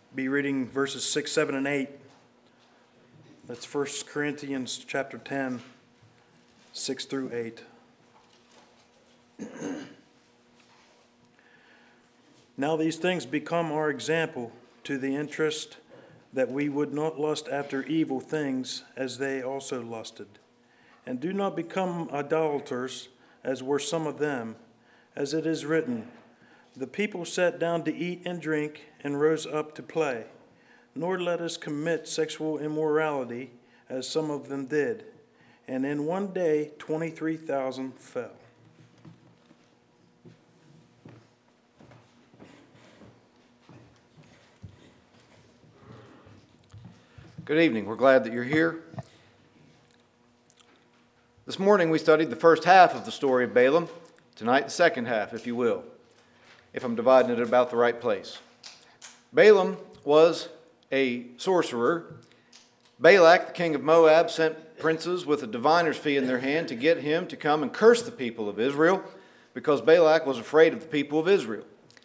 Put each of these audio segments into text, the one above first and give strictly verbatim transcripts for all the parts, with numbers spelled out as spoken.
be reading verses six, seven, and eight. That's First Corinthians chapter ten, six through eight. Now these things become our example, to the interest that we would not lust after evil things as they also lusted. And do not become idolaters, as were some of them, as it is written, the people sat down to eat and drink and rose up to play. Nor let us commit sexual immorality, as some of them did. And in one day twenty-three thousand fell. Good evening. We're glad that you're here. This morning we studied the first half of the story of Balaam. Tonight the second half, if you will, if I'm dividing it about the right place. Balaam was a sorcerer. Balak, the king of Moab, sent princes with a diviner's fee in their hand to get him to come and curse the people of Israel, because Balak was afraid of the people of Israel.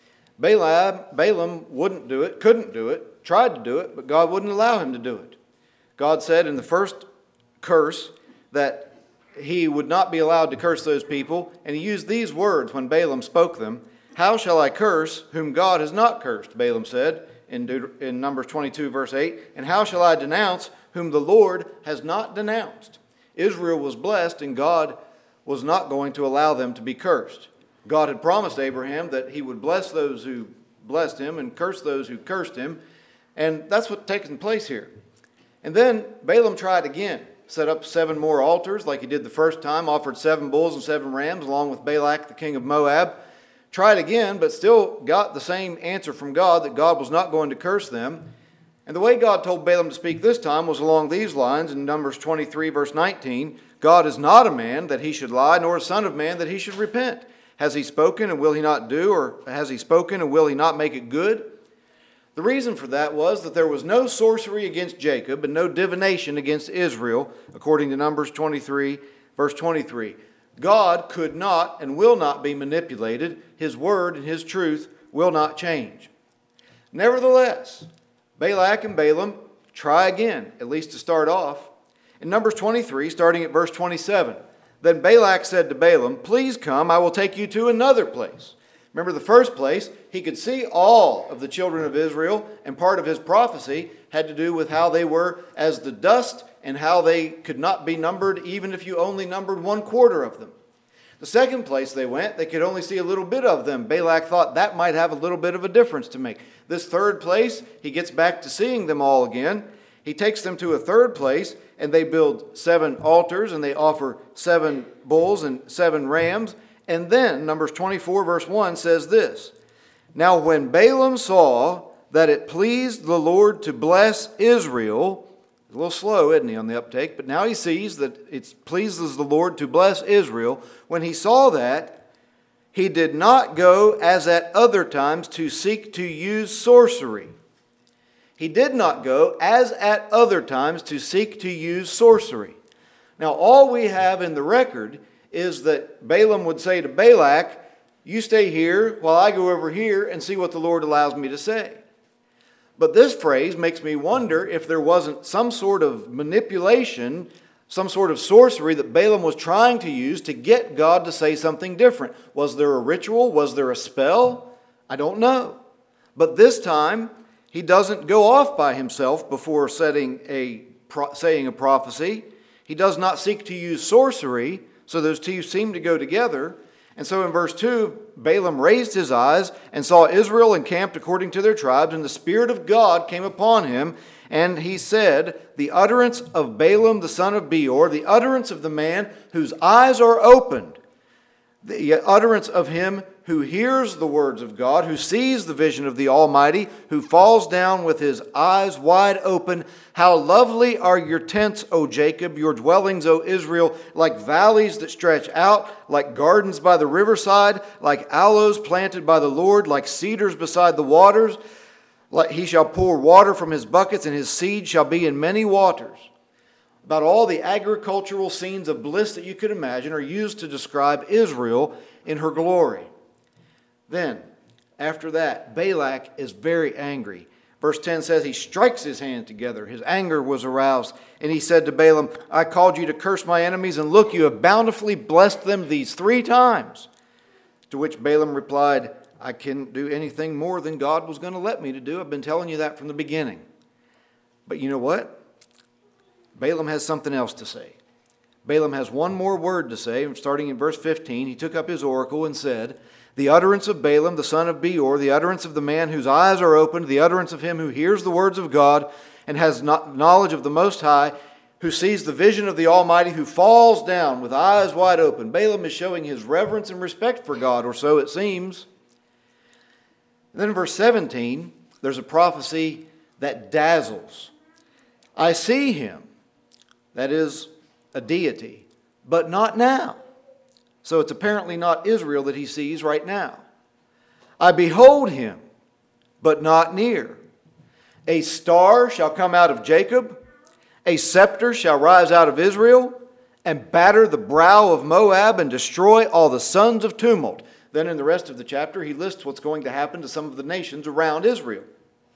Balaam, Balaam wouldn't do it, couldn't do it, tried to do it, but God wouldn't allow him to do it. God said in the first curse that he would not be allowed to curse those people, and he used these words when Balaam spoke them. How shall I curse whom God has not cursed? Balaam said in, Deut- in Numbers twenty-two, verse eight. And how shall I denounce whom the Lord has not denounced? Israel was blessed, and God was not going to allow them to be cursed. God had promised Abraham that he would bless those who blessed him and curse those who cursed him. And that's what's taken place here. And then Balaam tried again. Set up seven more altars like he did the first time, offered seven bulls and seven rams along with Balak, the king of Moab. Tried again, but still got the same answer from God, that God was not going to curse them. And the way God told Balaam to speak this time was along these lines in Numbers twenty-three, verse nineteen. God is not a man that he should lie, nor a son of man that he should repent. Has he spoken, and will he not do? Or has he spoken, and will he not make it good? The reason for that was that there was no sorcery against Jacob and no divination against Israel, according to Numbers twenty-three, verse twenty-three. God could not and will not be manipulated. His word and his truth will not change. Nevertheless, Balak and Balaam try again, at least to start off. In Numbers twenty-three, starting at verse twenty-seven, then Balak said to Balaam, please come, I will take you to another place. Remember, the first place, he could see all of the children of Israel, and part of his prophecy had to do with how they were as the dust and how they could not be numbered even if you only numbered one quarter of them. The second place they went, they could only see a little bit of them. Balak thought that might have a little bit of a difference to make. This third place, he gets back to seeing them all again. He takes them to a third place, and they build seven altars, and they offer seven bulls and seven rams. And then, Numbers twenty-four, verse one says this, now when Balaam saw that it pleased the Lord to bless Israel, a little slow, isn't he, on the uptake, but now he sees that it pleases the Lord to bless Israel. When he saw that, he did not go as at other times to seek to use sorcery. He did not go as at other times to seek to use sorcery. Now, all we have in the record is that Balaam would say to Balak, you stay here while I go over here and see what the Lord allows me to say. But this phrase makes me wonder if there wasn't some sort of manipulation, some sort of sorcery that Balaam was trying to use to get God to say something different. Was there a ritual? Was there a spell? I don't know. But this time, he doesn't go off by himself before setting a, saying a prophecy. He does not seek to use sorcery. So those two seem to go together. And so in verse two, Balaam raised his eyes and saw Israel encamped according to their tribes, and the Spirit of God came upon him. And he said, the utterance of Balaam the son of Beor, the utterance of the man whose eyes are opened, the utterance of him who hears the words of God, who sees the vision of the Almighty, who falls down with his eyes wide open. How lovely are your tents, O Jacob, your dwellings, O Israel, like valleys that stretch out, like gardens by the riverside, like aloes planted by the Lord, like cedars beside the waters. Like he shall pour water from his buckets, and his seed shall be in many waters. About all the agricultural scenes of bliss that you could imagine are used to describe Israel in her glory. Then, after that, Balak is very angry. Verse ten says he strikes his hands together. His anger was aroused. And he said to Balaam, I called you to curse my enemies, and look, you have bountifully blessed them these three times. To which Balaam replied, I can't do anything more than God was going to let me to do. I've been telling you that from the beginning. But you know what? Balaam has something else to say. Balaam has one more word to say, starting in verse fifteen. He took up his oracle and said, the utterance of Balaam, the son of Beor, the utterance of the man whose eyes are opened, the utterance of him who hears the words of God and has knowledge of the Most High, who sees the vision of the Almighty, who falls down with eyes wide open. Balaam is showing his reverence and respect for God, or so it seems. And then in verse seventeen, there's a prophecy that dazzles. I see him, that is a deity, but not now. So it's apparently not Israel that he sees right now. I behold him, but not near. A star shall come out of Jacob, a scepter shall rise out of Israel, and batter the brow of Moab and destroy all the sons of tumult. Then in the rest of the chapter, he lists what's going to happen to some of the nations around Israel.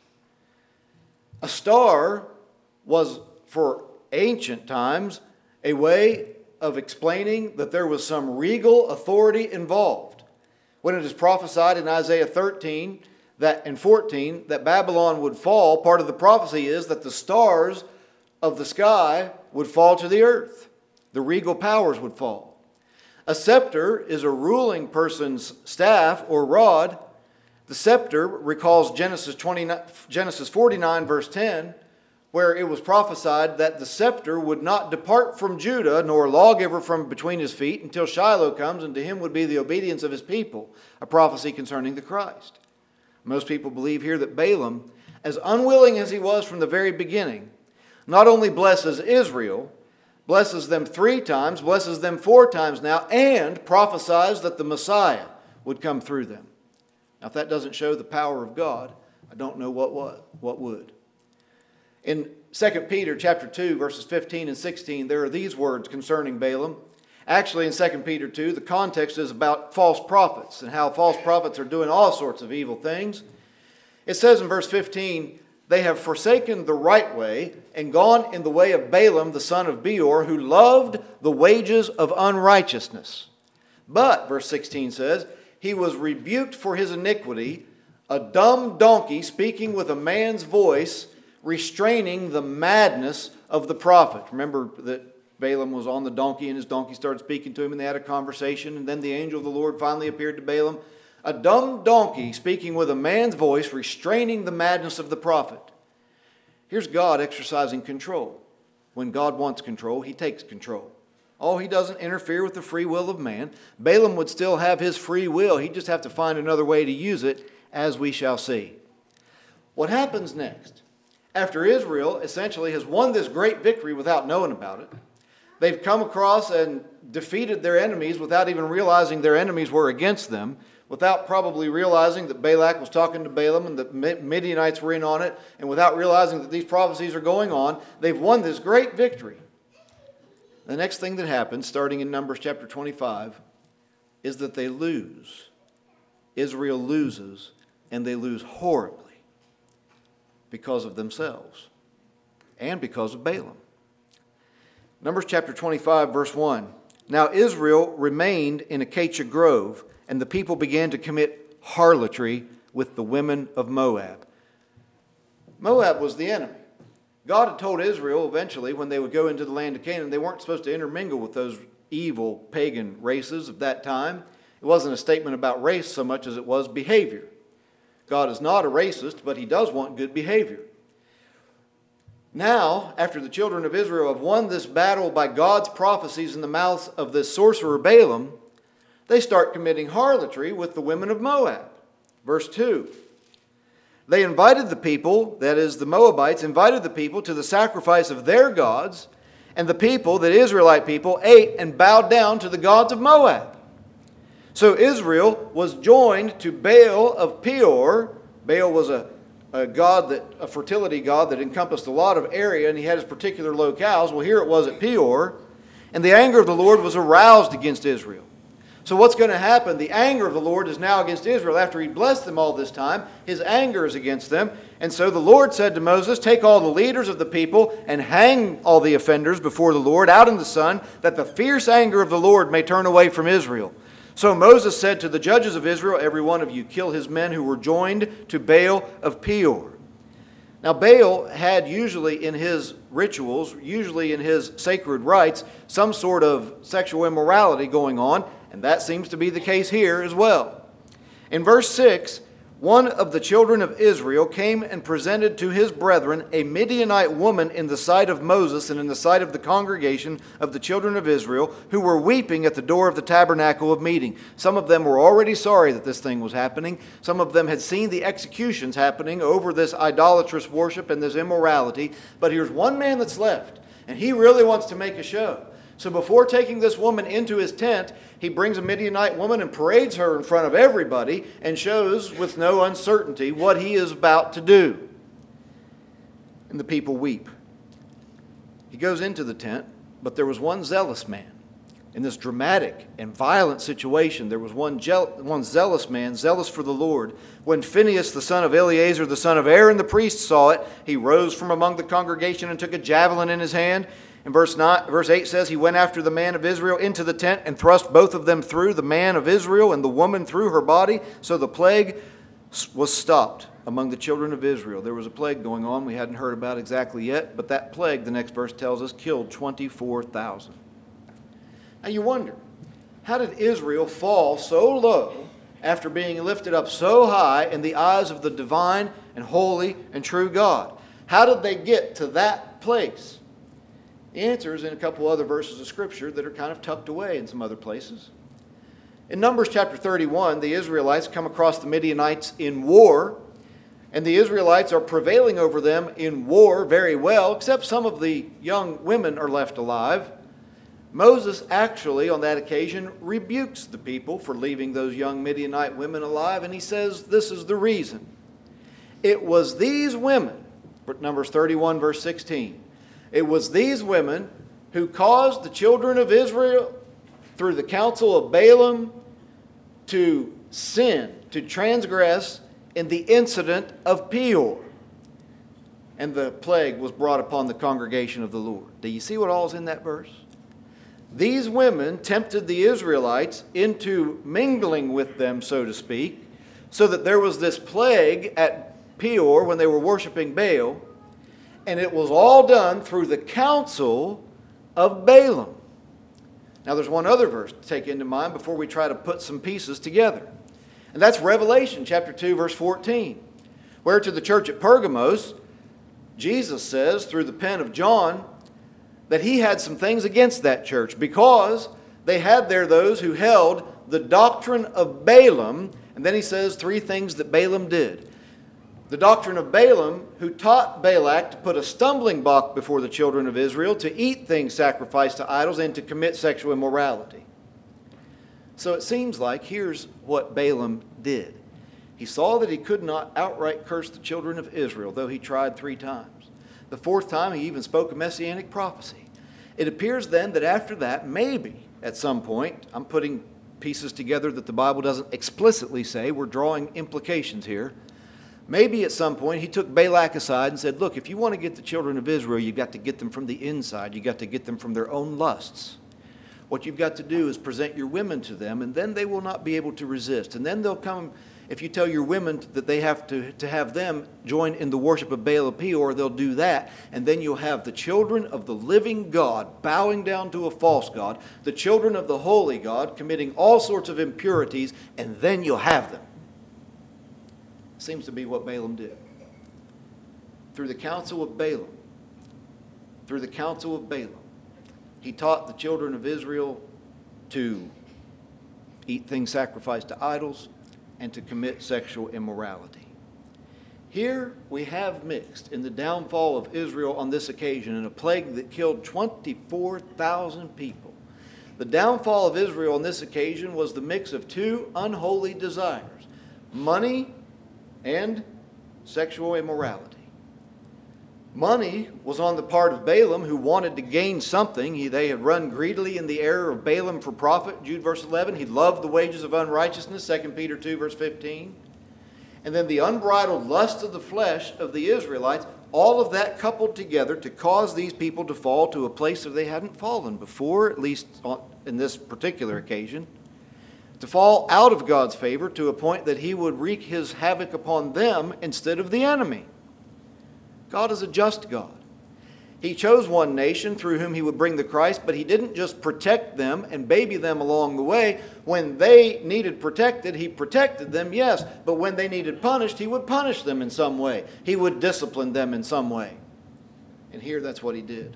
A star was, for ancient times, a way of explaining that there was some regal authority involved. When it is prophesied in Isaiah thirteen that, and fourteen that Babylon would fall, part of the prophecy is that the stars of the sky would fall to the earth. The regal powers would fall. A scepter is a ruling person's staff or rod. The scepter recalls Genesis twenty-nine, Genesis forty-nine verse ten, where it was prophesied that the scepter would not depart from Judah, nor lawgiver from between his feet, until Shiloh comes, and to him would be the obedience of his people, a prophecy concerning the Christ. Most people believe here that Balaam, as unwilling as he was from the very beginning, not only blesses Israel, blesses them three times, blesses them four times now, and prophesies that the Messiah would come through them. Now, if that doesn't show the power of God, I don't know what, what, what would. In Second Peter chapter two, verses fifteen and sixteen, there are these words concerning Balaam. Actually, in Second Peter two, the context is about false prophets and how false prophets are doing all sorts of evil things. It says in verse fifteen, they have forsaken the right way and gone in the way of Balaam, the son of Beor, who loved the wages of unrighteousness. But, verse sixteen says, he was rebuked for his iniquity, a dumb donkey speaking with a man's voice, restraining the madness of the prophet. Remember that Balaam was on the donkey and his donkey started speaking to him and they had a conversation, and then the angel of the Lord finally appeared to Balaam. A dumb donkey speaking with a man's voice, restraining the madness of the prophet. Here's God exercising control. When God wants control, he takes control. Oh, he doesn't interfere with the free will of man. Balaam would still have his free will. He'd just have to find another way to use it, as we shall see. What happens next? After Israel essentially has won this great victory without knowing about it, they've come across and defeated their enemies without even realizing their enemies were against them, without probably realizing that Balak was talking to Balaam and the Midianites were in on it, and without realizing that these prophecies are going on. They've won this great victory. The next thing that happens, starting in Numbers chapter twenty-five, is that they lose. Israel loses, and they lose horribly because of themselves and because of Balaam. Numbers chapter twenty-five, verse one. Now Israel remained in Acacia Grove, and the people began to commit harlotry with the women of Moab. Moab was the enemy. God had told Israel eventually when they would go into the land of Canaan, they weren't supposed to intermingle with those evil pagan races of that time. It wasn't a statement about race so much as it was behavior. God is not a racist, but he does want good behavior. Now, after the children of Israel have won this battle by God's prophecies in the mouth of this sorcerer Balaam, they start committing harlotry with the women of Moab. Verse two. They invited the people, that is the Moabites, invited the people to the sacrifice of their gods, and the people, the Israelite people, ate and bowed down to the gods of Moab. So Israel was joined to Baal of Peor. Baal was a, a god, that a fertility god that encompassed a lot of area, and he had his particular locales. Well, here it was at Peor, and the anger of the Lord was aroused against Israel. So what's going to happen? The anger of the Lord is now against Israel. After he blessed them all this time, his anger is against them. And so the Lord said to Moses, take all the leaders of the people and hang all the offenders before the Lord out in the sun, that the fierce anger of the Lord may turn away from Israel. So Moses said to the judges of Israel, every one of you kill his men who were joined to Baal of Peor. Now Baal had usually in his rituals, usually in his sacred rites, some sort of sexual immorality going on. And that seems to be the case here as well. In verse six, one of the children of Israel came and presented to his brethren a Midianite woman in the sight of Moses and in the sight of the congregation of the children of Israel, who were weeping at the door of the tabernacle of meeting. Some of them were already sorry that this thing was happening. Some of them had seen the executions happening over this idolatrous worship and this immorality. But here's one man that's left, and he really wants to make a show. So before taking this woman into his tent, he brings a Midianite woman and parades her in front of everybody and shows with no uncertainty what he is about to do. And the people weep. He goes into the tent, but there was one zealous man. In this dramatic and violent situation, there was one, one zealous man, zealous for the Lord. When Phinehas, the son of Eleazar, the son of Aaron, the priest, saw it, he rose from among the congregation and took a javelin in his hand. And verse nine, verse eight says, he went after the man of Israel into the tent and thrust both of them through, the man of Israel and the woman through her body. So the plague was stopped among the children of Israel. There was a plague going on we hadn't heard about exactly yet, but that plague, the next verse tells us, killed twenty-four thousand. Now you wonder, how did Israel fall so low after being lifted up so high in the eyes of the divine and holy and true God? How did they get to that place? The answer is in a couple other verses of Scripture that are kind of tucked away in some other places. In Numbers chapter thirty-one, the Israelites come across the Midianites in war, and the Israelites are prevailing over them in war very well, except some of the young women are left alive. Moses actually, on that occasion, rebukes the people for leaving those young Midianite women alive, and he says this is the reason. It was these women, Numbers thirty-one, verse sixteen, it was these women who caused the children of Israel, through the counsel of Balaam, to sin, to transgress in the incident of Peor. And the plague was brought upon the congregation of the Lord. Do you see what all is in that verse? These women tempted the Israelites into mingling with them, so to speak, so that there was this plague at Peor when they were worshiping Baal. And it was all done through the counsel of Balaam. Now there's one other verse to take into mind before we try to put some pieces together. And that's Revelation chapter two, verse fourteen. Where to the church at Pergamos, Jesus says through the pen of John that he had some things against that church because they had there those who held the doctrine of Balaam. And then he says three things that Balaam did. The doctrine of Balaam, who taught Balak to put a stumbling block before the children of Israel, to eat things sacrificed to idols, and to commit sexual immorality. So it seems like here's what Balaam did. He saw that he could not outright curse the children of Israel, though he tried three times. The fourth time, he even spoke a messianic prophecy. It appears then that after that, maybe at some point, I'm putting pieces together that the Bible doesn't explicitly say, we're drawing implications here. Maybe at some point he took Balak aside and said, look, if you want to get the children of Israel, you've got to get them from the inside. You've got to get them from their own lusts. What you've got to do is present your women to them, and then they will not be able to resist. And then they'll come, if you tell your women that they have to, to have them join in the worship of Baal of Peor, they'll do that. And then you'll have the children of the living God bowing down to a false god, the children of the holy God committing all sorts of impurities, and then you'll have them. Seems to be what Balaam did. Through the counsel of Balaam, through the counsel of Balaam, he taught the children of Israel to eat things sacrificed to idols and to commit sexual immorality. Here we have mixed in the downfall of Israel on this occasion in a plague that killed twenty-four thousand people. The downfall of Israel on this occasion was the mix of two unholy desires, money and sexual immorality. Money was on the part of Balaam, who wanted to gain something. He, they had run greedily in the error of Balaam for profit, Jude verse eleven. He loved the wages of unrighteousness, Second Peter two verse fifteen. And then the unbridled lust of the flesh of the Israelites, all of that coupled together to cause these people to fall to a place that they hadn't fallen before, at least in this particular occasion. To fall out of God's favor to a point that he would wreak his havoc upon them instead of the enemy. God is a just God. He chose one nation through whom he would bring the Christ, but he didn't just protect them and baby them along the way. When they needed protected, he protected them, yes, but when they needed punished, he would punish them in some way. He would discipline them in some way. And here that's what he did.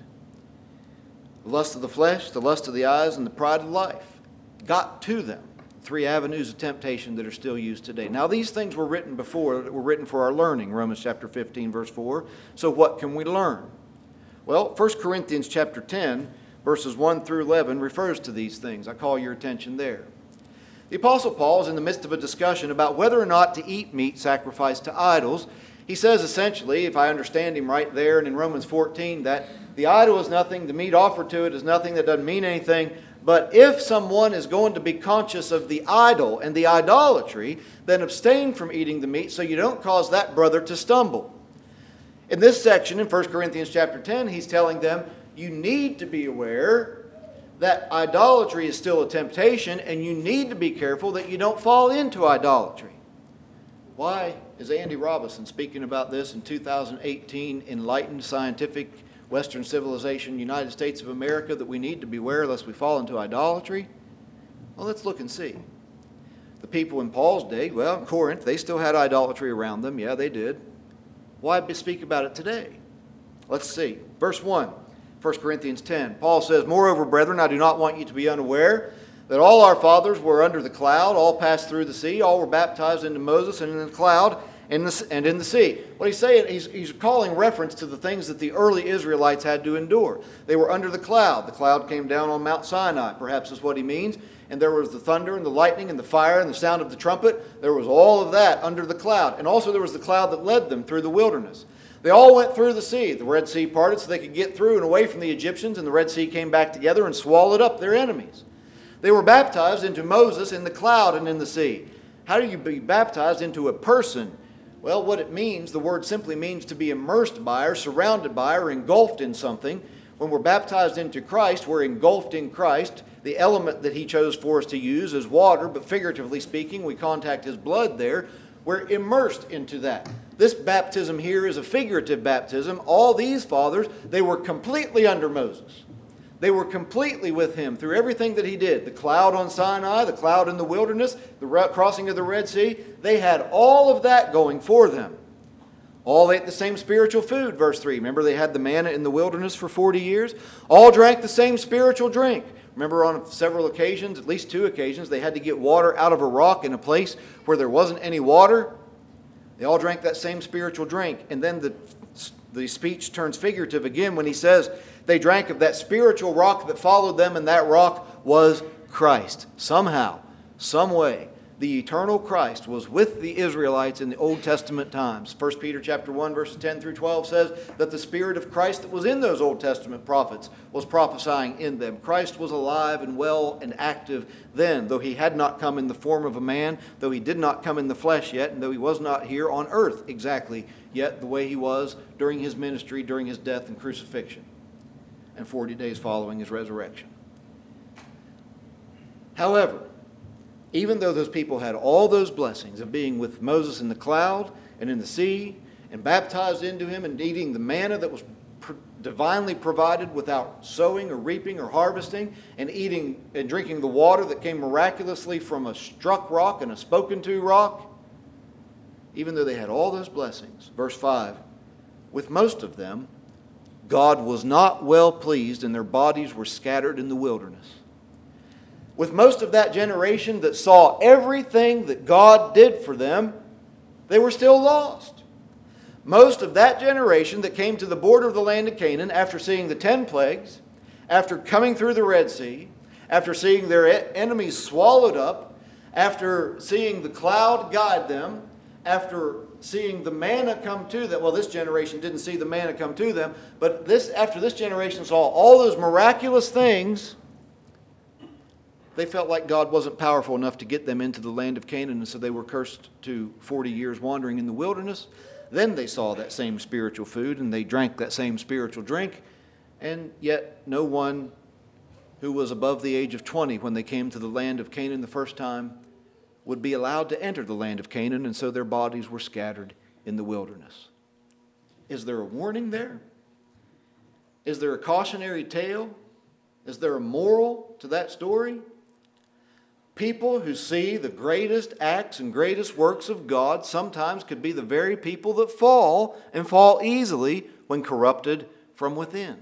The lust of the flesh, the lust of the eyes, and the pride of life got to them. Three avenues of temptation that are still used today. Now, these things were written before, that were written for our learning, Romans chapter fifteen, verse four. So what can we learn? Well, First Corinthians chapter ten, verses one through eleven refers to these things. I call your attention there. The Apostle Paul is in the midst of a discussion about whether or not to eat meat sacrificed to idols. He says essentially, if I understand him right there, and in Romans fourteen, that the idol is nothing, the meat offered to it is nothing, that doesn't mean anything. But if someone is going to be conscious of the idol and the idolatry, then abstain from eating the meat so you don't cause that brother to stumble. In this section in First Corinthians chapter ten, he's telling them, you need to be aware that idolatry is still a temptation, and you need to be careful that you don't fall into idolatry. Why is Andy Robinson speaking about this in two thousand eighteen enlightened scientific Western civilization, United States of America, that we need to beware lest we fall into idolatry? Well, let's look and see. The people in Paul's day, well, in Corinth, they still had idolatry around them. Yeah, they did. Why speak about it today? Let's see. Verse one, First Corinthians ten. Paul says, moreover, brethren, I do not want you to be unaware that all our fathers were under the cloud, all passed through the sea, all were baptized into Moses and in the cloud and in the sea. What he's saying, he's, he's calling reference to the things that the early Israelites had to endure. They were under the cloud. The cloud came down on Mount Sinai, perhaps is what he means. And there was the thunder and the lightning and the fire and the sound of the trumpet. There was all of that under the cloud. And also there was the cloud that led them through the wilderness. They all went through the sea. The Red Sea parted so they could get through and away from the Egyptians, and the Red Sea came back together and swallowed up their enemies. They were baptized into Moses in the cloud and in the sea. How do you be baptized into a person? Well, what it means, the word simply means to be immersed by or surrounded by or engulfed in something. When we're baptized into Christ, we're engulfed in Christ. The element that he chose for us to use is water, but figuratively speaking, we contact his blood there. We're immersed into that. This baptism here is a figurative baptism. All these fathers, they were completely under Moses. They were completely with him through everything that he did. The cloud on Sinai, the cloud in the wilderness, the crossing of the Red Sea. They had all of that going for them. All ate the same spiritual food, verse three. Remember, they had the manna in the wilderness for forty years. All drank the same spiritual drink. Remember, on several occasions, at least two occasions, they had to get water out of a rock in a place where there wasn't any water. They all drank that same spiritual drink. And then the, the speech turns figurative again when he says they drank of that spiritual rock that followed them, and that rock was Christ. Somehow, some way, the eternal Christ was with the Israelites in the Old Testament times. First Peter chapter one, verses ten through twelve says that the Spirit of Christ that was in those Old Testament prophets was prophesying in them. Christ was alive and well and active then, though he had not come in the form of a man, though he did not come in the flesh yet, and though he was not here on earth exactly yet the way he was during his ministry, during his death and crucifixion, and forty days following his resurrection. However, even though those people had all those blessings of being with Moses in the cloud and in the sea and baptized into him and eating the manna that was pr- divinely provided without sowing or reaping or harvesting, and eating and drinking the water that came miraculously from a struck rock and a spoken to rock, even though they had all those blessings, verse five, with most of them, God was not well pleased, and their bodies were scattered in the wilderness. With most of that generation that saw everything that God did for them, they were still lost. Most of that generation that came to the border of the land of Canaan after seeing the ten plagues, after coming through the Red Sea, after seeing their enemies swallowed up, after seeing the cloud guide them, after seeing the manna come to them. Well, this generation didn't see the manna come to them, but this after this generation saw all those miraculous things, they felt like God wasn't powerful enough to get them into the land of Canaan, and so they were cursed to forty years wandering in the wilderness. Then they saw that same spiritual food, and they drank that same spiritual drink, and yet no one who was above the age of twenty when they came to the land of Canaan the first time would be allowed to enter the land of Canaan, and so their bodies were scattered in the wilderness. Is there a warning there? Is there a cautionary tale? Is there a moral to that story? People who see the greatest acts and greatest works of God sometimes could be the very people that fall, and fall easily when corrupted from within.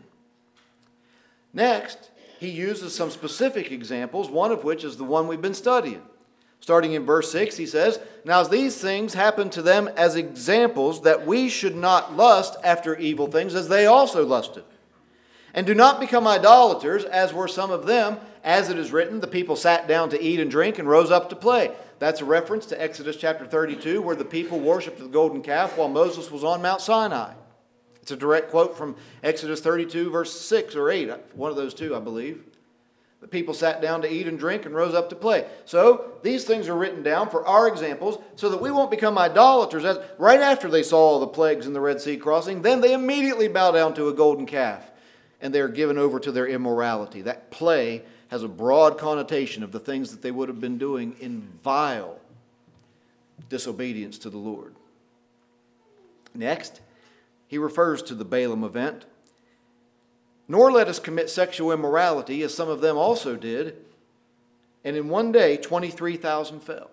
Next, he uses some specific examples, one of which is the one we've been studying. Starting in verse six, he says, "Now these things happen to them as examples, that we should not lust after evil things as they also lusted. And do not become idolaters, as were some of them. As it is written, the people sat down to eat and drink and rose up to play." That's a reference to Exodus chapter thirty-two, where the people worshipped the golden calf while Moses was on Mount Sinai. It's a direct quote from Exodus thirty-two, verse six or eight, one of those two, I believe. The people sat down to eat and drink and rose up to play. So these things are written down for our examples so that we won't become idolaters. As right after they saw all the plagues in the Red Sea crossing, then they immediately bow down to a golden calf, and they are given over to their immorality. That play has a broad connotation of the things that they would have been doing in vile disobedience to the Lord. Next, he refers to the Balaam event. "Nor let us commit sexual immorality, as some of them also did, and in one day twenty-three thousand fell."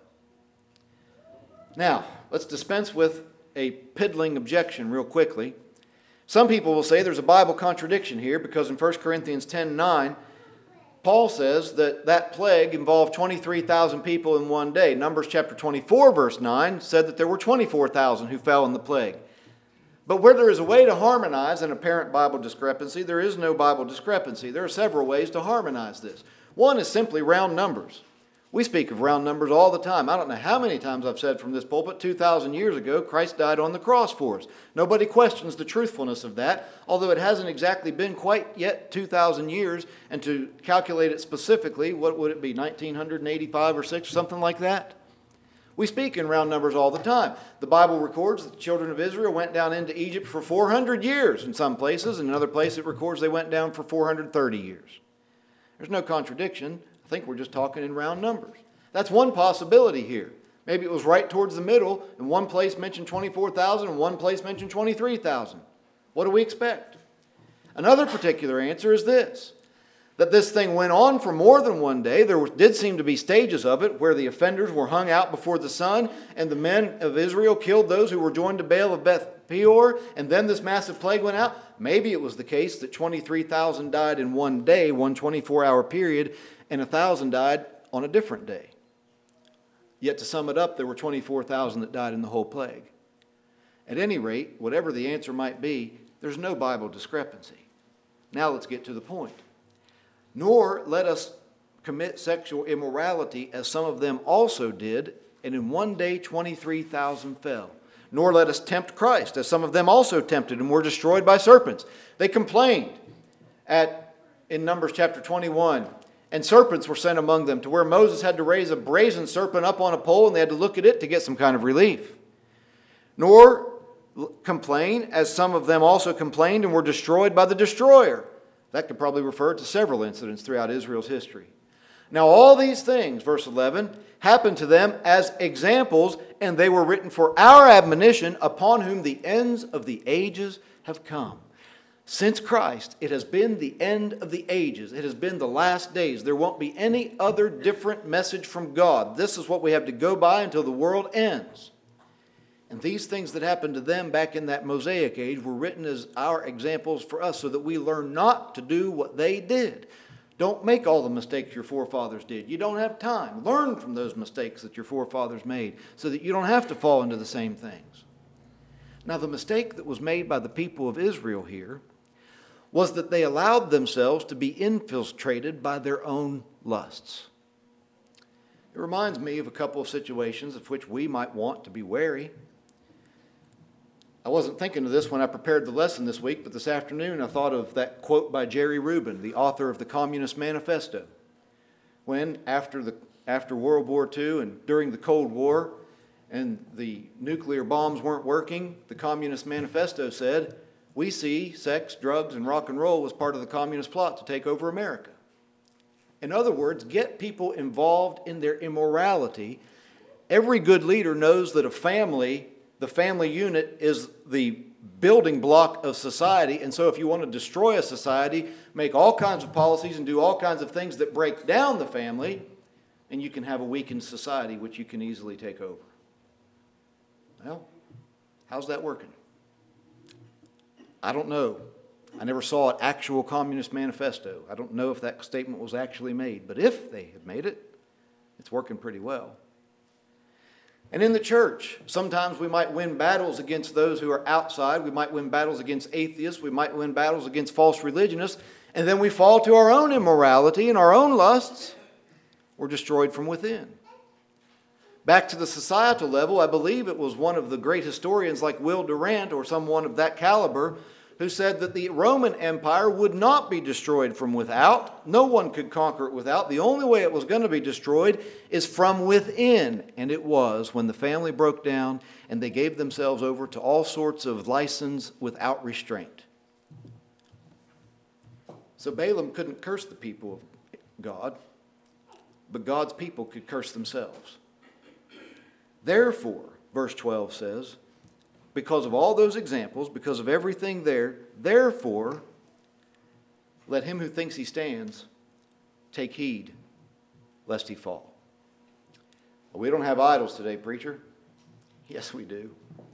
Now, let's dispense with a piddling objection real quickly. Some people will say there's a Bible contradiction here, because in First Corinthians ten nine, Paul says that that plague involved twenty-three thousand people in one day. Numbers chapter twenty-four, verse nine, said that there were twenty-four thousand who fell in the plague. But where there is a way to harmonize an apparent Bible discrepancy, there is no Bible discrepancy. There are several ways to harmonize this. One is simply round numbers. We speak of round numbers all the time. I don't know how many times I've said from this pulpit, two thousand years ago, Christ died on the cross for us. Nobody questions the truthfulness of that, although it hasn't exactly been quite yet two thousand years. And to calculate it specifically, what would it be, nineteen eighty-five or six, or something like that? We speak in round numbers all the time. The Bible records that the children of Israel went down into Egypt for four hundred years in some places, and in other places it records they went down for four hundred thirty years. There's no contradiction. I think we're just talking in round numbers. That's one possibility here. Maybe it was right towards the middle, and one place mentioned twenty-four thousand and one place mentioned twenty-three thousand. What do we expect? Another particular answer is this: that this thing went on for more than one day. There did seem to be stages of it where the offenders were hung out before the sun, and the men of Israel killed those who were joined to Baal of Beth Peor, and then this massive plague went out. Maybe it was the case that twenty-three thousand died in one day, one twenty-four hour period, and one thousand died on a different day. Yet to sum it up, there were twenty-four thousand that died in the whole plague. At any rate, whatever the answer might be, there's no Bible discrepancy. Now let's get to the point. "Nor let us commit sexual immorality, as some of them also did, and in one day twenty-three thousand fell. Nor let us tempt Christ, as some of them also tempted and were destroyed by serpents." They complained at in Numbers chapter twenty-one, and serpents were sent among them, to where Moses had to raise a brazen serpent up on a pole, and they had to look at it to get some kind of relief. "Nor complain, as some of them also complained and were destroyed by the destroyer." That could probably refer to several incidents throughout Israel's history. "Now all these things," verse eleven, "happened to them as examples, and they were written for our admonition, upon whom the ends of the ages have come." Since Christ, it has been the end of the ages. It has been the last days. There won't be any other different message from God. This is what we have to go by until the world ends. And these things that happened to them back in that Mosaic age were written as our examples for us, so that we learn not to do what they did. Don't make all the mistakes your forefathers did. You don't have time. Learn from those mistakes that your forefathers made, so that you don't have to fall into the same things. Now, the mistake that was made by the people of Israel here was that they allowed themselves to be infiltrated by their own lusts. It reminds me of a couple of situations of which we might want to be wary. I wasn't thinking of this when I prepared the lesson this week, but this afternoon I thought of that quote by Jerry Rubin, the author of the Communist Manifesto. When, after, the, after World War Two and during the Cold War, and the nuclear bombs weren't working, the Communist Manifesto said, we see sex, drugs, and rock and roll as part of the communist plot to take over America. In other words, get people involved in their immorality. Every good leader knows that a family, the family unit, is the building block of society. And so if you want to destroy a society, make all kinds of policies and do all kinds of things that break down the family, and you can have a weakened society which you can easily take over. Well, how's that working? I don't know. I never saw an actual Communist Manifesto. I don't know if that statement was actually made. But if they had made it, it's working pretty well. And in the church, sometimes we might win battles against those who are outside. We might win battles against atheists. We might win battles against false religionists. And then we fall to our own immorality and our own lusts. We're destroyed from within. Back to the societal level, I believe it was one of the great historians like Will Durant or someone of that caliber who said that the Roman Empire would not be destroyed from without. No one could conquer it without. The only way it was going to be destroyed is from within. And it was when the family broke down and they gave themselves over to all sorts of license without restraint. So Balaam couldn't curse the people of God, but God's people could curse themselves. Therefore, verse twelve says, because of all those examples, because of everything there, therefore, let him who thinks he stands take heed lest he fall. Well, we don't have idols today, preacher. Yes, we do.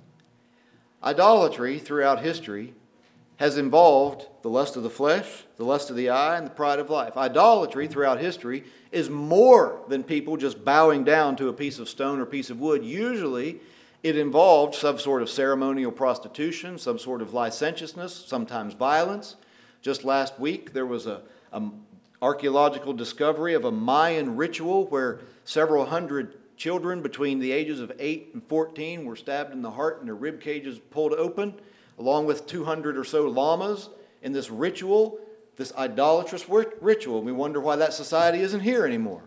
Idolatry throughout history has involved the lust of the flesh, the lust of the eye, and the pride of life. Idolatry throughout history is more than people just bowing down to a piece of stone or piece of wood. Usually, it involved some sort of ceremonial prostitution, some sort of licentiousness, sometimes violence. Just last week, there was a, a archaeological discovery of a Mayan ritual where several hundred children between the ages of eight and fourteen were stabbed in the heart and their rib cages pulled open, along with two hundred or so llamas in this ritual, this idolatrous ritual. We wonder why that society isn't here anymore.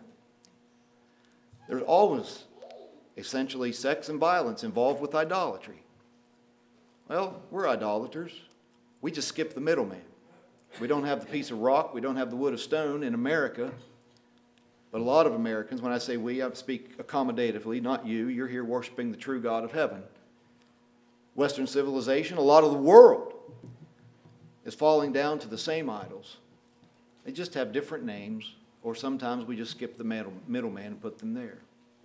There's always essentially sex and violence involved with idolatry. Well, we're idolaters. We just skip the middleman. We don't have the piece of rock. We don't have the wood of stone in America. But a lot of Americans, when I say we, I speak accommodatively, not you. You're here worshiping the true God of heaven. Western civilization, a lot of the world is falling down to the same idols. They just have different names, or sometimes we just skip the middleman and put them there.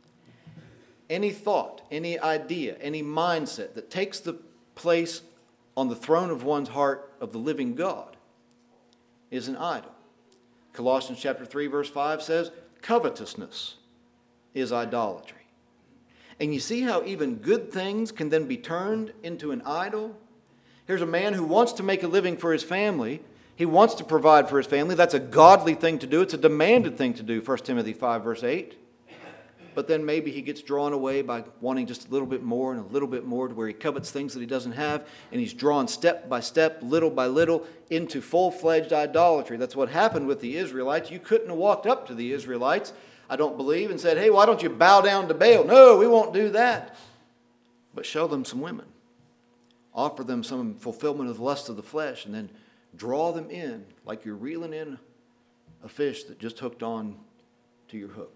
Any thought, any idea, any mindset that takes the place on the throne of one's heart of the living God is an idol. Colossians chapter three verse five says, covetousness is idolatry. And you see how even good things can then be turned into an idol? Here's a man who wants to make a living for his family. He wants to provide for his family. That's a godly thing to do. It's a demanded thing to do, First Timothy five verse eight. But then maybe he gets drawn away by wanting just a little bit more and a little bit more to where he covets things that he doesn't have, and he's drawn step by step, little by little, into full-fledged idolatry. That's what happened with the Israelites. You couldn't have walked up to the Israelites, I don't believe, and said, hey, why don't you bow down to Baal? No, we won't do that. But show them some women. Offer them some fulfillment of the lust of the flesh, and then draw them in like you're reeling in a fish that just hooked on to your hook.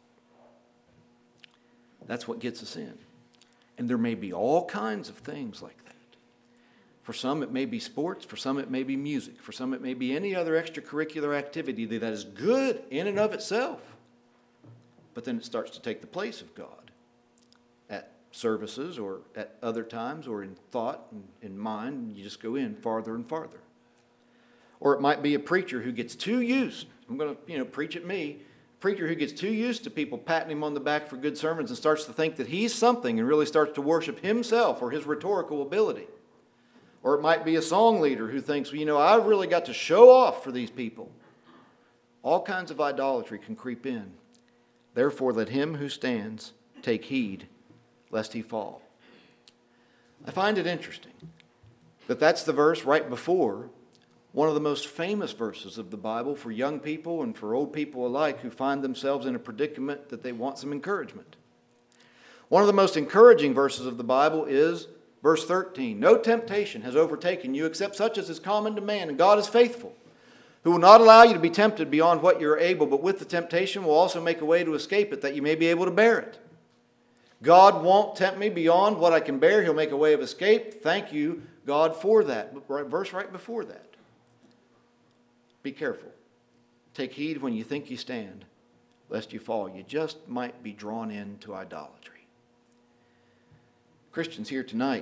That's what gets us in. And there may be all kinds of things like that. For some, it may be sports. For some, it may be music. For some, it may be any other extracurricular activity that is good in and of itself. But then it starts to take the place of God at services or at other times or in thought and in mind. And you just go in farther and farther. Or it might be a preacher who gets too used. I'm going to, you know, preach at me. Preacher who gets too used to people patting him on the back for good sermons and starts to think that he's something and really starts to worship himself or his rhetorical ability. Or it might be a song leader who thinks, well, you know, I've really got to show off for these people. All kinds of idolatry can creep in. Therefore, let him who stands take heed lest he fall. I find it interesting that that's the verse right before one of the most famous verses of the Bible for young people and for old people alike who find themselves in a predicament that they want some encouragement. One of the most encouraging verses of the Bible is verse thirteen. No temptation has overtaken you except such as is common to man, and God is faithful, who will not allow you to be tempted beyond what you are able, but with the temptation will also make a way to escape it, that you may be able to bear it. God won't tempt me beyond what I can bear. He'll make a way of escape. Thank you, God, for that. But verse right before that. Be careful. Take heed when you think you stand, lest you fall. You just might be drawn into idolatry. Christians here tonight,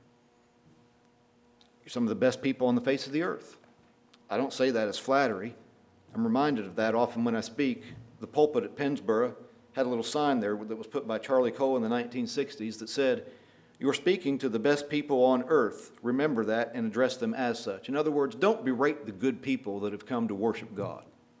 you're some of the best people on the face of the earth. I don't say that as flattery. I'm reminded of that often when I speak. The pulpit at Pennsboro had a little sign there that was put by Charlie Cole in the nineteen sixties that said, "You're speaking to the best people on earth. Remember that and address them as such." In other words, don't berate the good people that have come to worship God.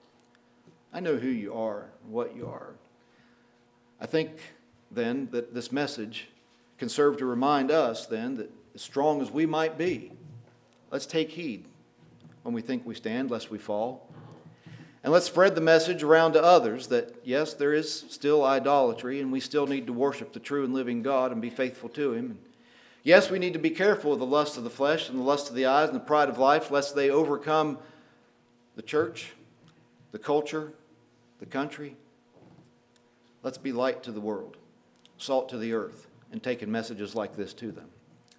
I know who you are, what you are. I think then that this message can serve to remind us then that as strong as we might be, let's take heed when we think we stand, lest we fall. And let's spread the message around to others that, yes, there is still idolatry, and we still need to worship the true and living God and be faithful to Him. And yes, we need to be careful of the lust of the flesh and the lust of the eyes and the pride of life, lest they overcome the church, the culture, the country. Let's be light to the world, salt to the earth, and taking messages like this to them.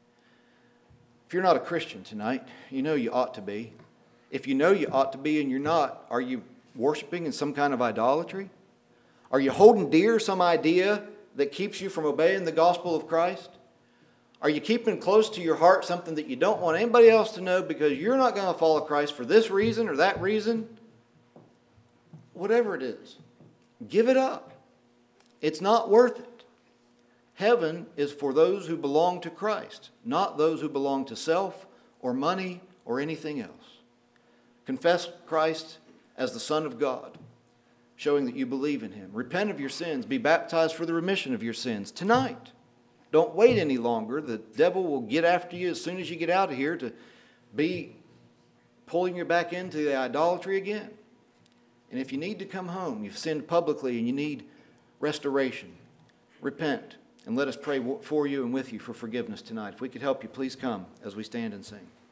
If you're not a Christian tonight, you know you ought to be. If you know you ought to be and you're not, are you worshiping in some kind of idolatry? Are you holding dear some idea that keeps you from obeying the gospel of Christ? Are you keeping close to your heart something that you don't want anybody else to know because you're not going to follow Christ for this reason or that reason? Whatever it is, give it up. It's not worth it. Heaven is for those who belong to Christ, not those who belong to self or money or anything else. Confess Christ as the Son of God, showing that you believe in Him. Repent of your sins. Be baptized for the remission of your sins tonight. Don't wait any longer. The devil will get after you as soon as you get out of here to be pulling you back into the idolatry again. And if you need to come home, you've sinned publicly and you need restoration, repent, and let us pray for you and with you for forgiveness tonight. If we could help you, please come as we stand and sing.